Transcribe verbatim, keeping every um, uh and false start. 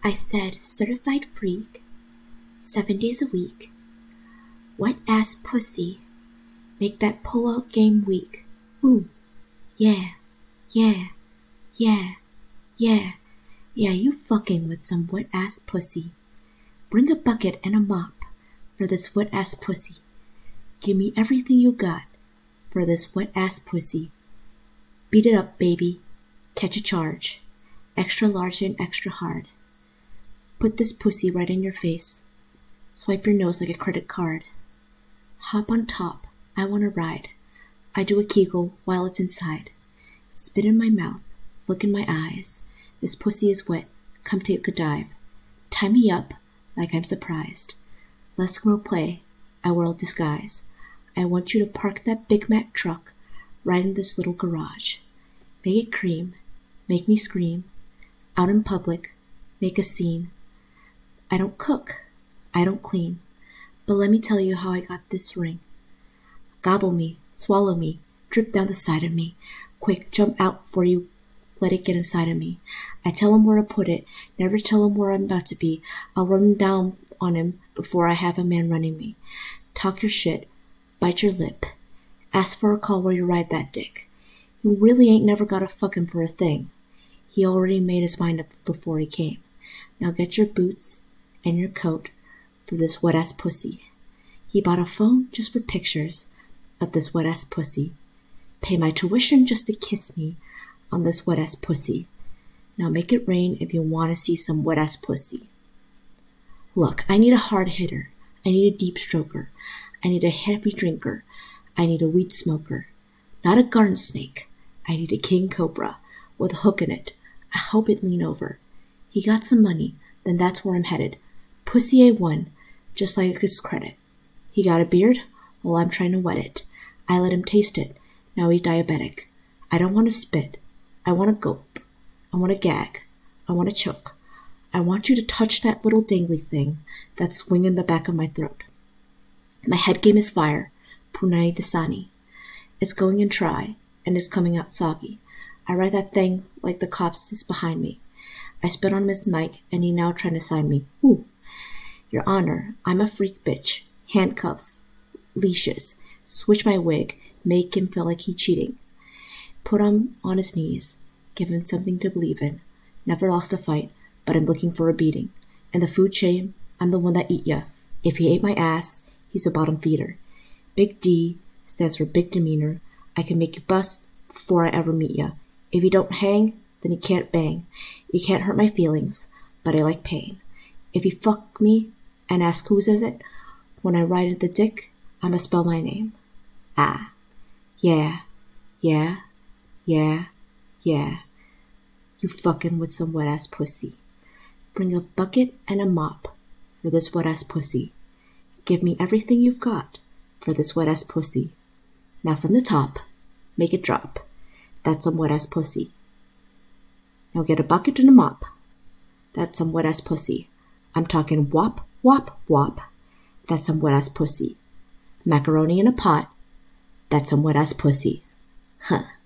I said certified freak, seven days a week, wet ass pussy, make that pull-out game weak. Ooh, yeah, yeah, yeah, yeah, yeah, you fucking with some wet ass pussy. Bring a bucket and a mop for this wet ass pussy. Give me everything you got for this wet ass pussy. Beat it up, baby. Catch a charge. Extra large and extra hard. Put this pussy right in your face. Swipe your nose like a credit card. Hop on top. I want to ride. I do a kegel while it's inside. Spit in my mouth. Look in my eyes. This pussy is wet. Come take a dive. Tie me up like I'm surprised. Let's go play. I will disguise. I want you to park that Big Mac truck right in this little garage. Make it cream. Make me scream. Out in public. Make a scene. I don't cook. I don't clean. But let me tell you how I got this ring. Gobble me. Swallow me. Drip down the side of me. Quick, jump out before you let it get inside of me. I tell him where to put it. Never tell him where I'm about to be. I'll run down on him before I have a man running me. Talk your shit. Bite your lip. Ask for a call where you ride that dick. You really ain't never got a fucking for a thing. He already made his mind up before he came. Now get your boots and your coat for this wet-ass pussy. He bought a phone just for pictures of this wet-ass pussy. Pay my tuition just to kiss me on this wet-ass pussy. Now make it rain if you want to see some wet-ass pussy. Look, I need a hard hitter. I need a deep stroker. I need a heavy drinker. I need a weed smoker. Not a garden snake. I need a king cobra with a hook in it. I hope it lean over. He got some money, then that's where I'm headed. Pussy A one, just like his credit. He got a beard? Well, I'm trying to wet it. I let him taste it. Now he's diabetic. I don't want to spit. I want to gulp. I want to gag. I want to choke. I want you to touch that little dangly thing that's swinging the back of my throat. My head game is fire. Punani Dasani. It's going in try, and it's coming out soggy. I ride that thing like the cops is behind me. I spit on Miss Mike, and he now trying to sign me. Ooh. Your Honor, I'm a freak bitch. Handcuffs. Leashes. Switch my wig. Make him feel like he cheating. Put him on his knees. Give him something to believe in. Never lost a fight, but I'm looking for a beating. In the food chain, I'm the one that eat ya. If he ate my ass, he's a bottom feeder. Big D stands for big demeanor. I can make you bust before I ever meet ya. If you don't hang, then you can't bang. You can't hurt my feelings, but I like pain. If you fuck me and ask whose is it, when I ride at the dick, I'ma spell my name. Ah. Yeah. Yeah. Yeah. Yeah. You fucking with some wet-ass pussy. Bring a bucket and a mop for this wet-ass pussy. Give me everything you've got for this wet-ass pussy. Now from the top, make it drop. That's some wet-ass pussy. Now get a bucket and a mop. That's some wet-ass pussy. I'm talking wop, wop, wop. That's some wet-ass pussy. Macaroni in a pot. That's some wet-ass pussy. Huh.